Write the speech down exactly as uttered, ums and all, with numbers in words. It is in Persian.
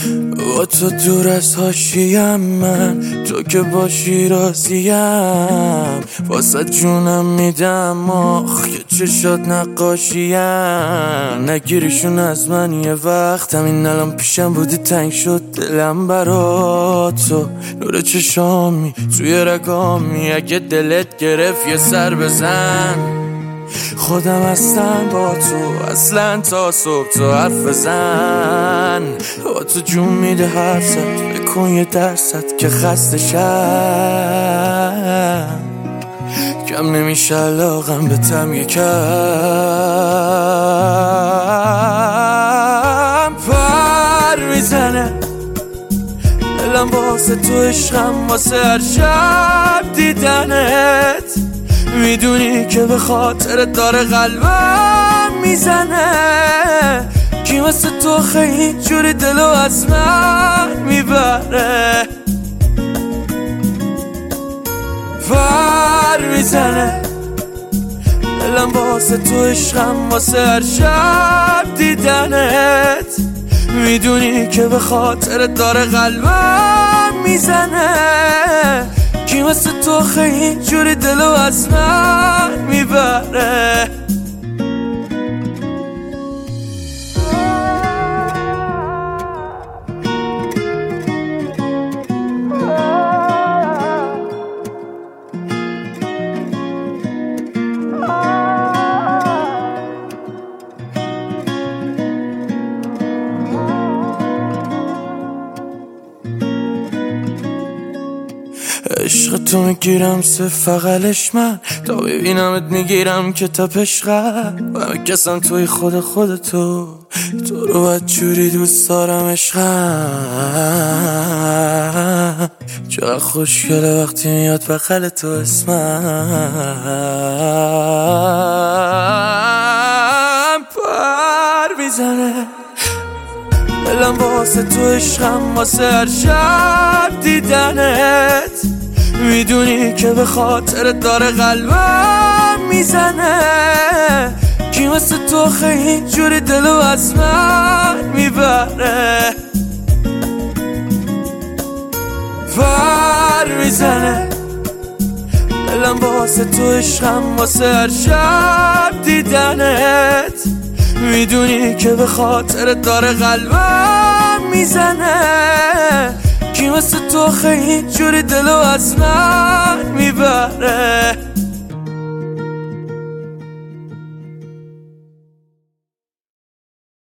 با تو دور از حاشیم، من تو که باشی راضیم، واسه جونم میدم آخ که چشات نقاشیم. نگیریشون از من یه وقت، همین الان پیشم بودی تنگ شد دلم برا تو. نور چشامی توی رگامی، اگه دلت گرفت یه سر بزن. خودم هستم با تو اصلا تا صبح، تو حرف بزن. با تو جون میده حرفت، بکن یه درصد که خسته شم. کم نمیشه علاقم به تم یکم. پر میزنه دلم واسه تو، عشقم واسه هر شب دیدنت. میدونی که به خاطرت داره قلبم میزنه. کی واسه تو خیلی جوری دلو از من میبره. پر میزنه دلم واسه تو، عشقم واسه هر شب دیدنت. میدونی که به خاطرت داره قلبم میزنه. کی واسه تو خیلی جوری دلو از من میبره. عشق تو میگیرم سه فقلش من، تا ببینمت میگیرم که تا پشقم. و میکسم توی خود خودتو، تو رو باید جوری دوست دارم عشقم. چقدر خوشگله وقتی میاد بغل تو اسمم. پر میزنه دلم واسه تو، عشقم واسه هر شب دیدنت. میدونی که به خاطرت داره قلبم میزنه. کی واسه تو خیلی جوری دلو از من میبره. پر میزنه دلم واسه تو، عشقم واسه هر شب دیدنت. میدونی که به خاطرت داره قلبم میزنه. کی واسه تو خیلی جوری دلو از من میبره.